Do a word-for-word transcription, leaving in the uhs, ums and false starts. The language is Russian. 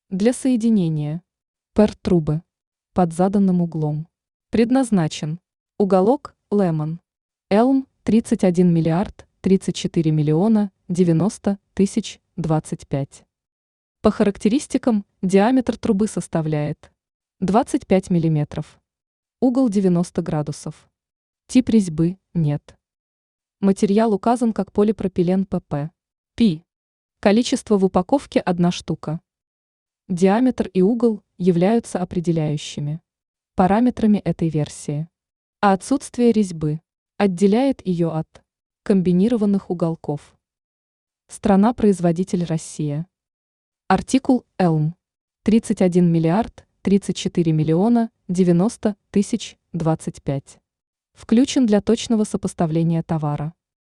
Для соединения пэр-трубы под заданным углом предназначен уголок Лемон Элм тридцать один миллиард тридцать четыре миллиона девяносто тысяч двадцать пять. По характеристикам диаметр трубы составляет двадцать пять миллиметров. Угол девяносто градусов. Тип резьбы нет. Материал указан как полипропилен ПП. Пи. Количество в упаковке одна штука. Диаметр и угол являются определяющими параметрами этой версии, а отсутствие резьбы отделяет ее от комбинированных уголков. Страна-производитель Россия. Артикул Элм тридцать один миллиард тридцать четыре миллиона девяносто тысяч двадцать пять. Включен для точного сопоставления товара.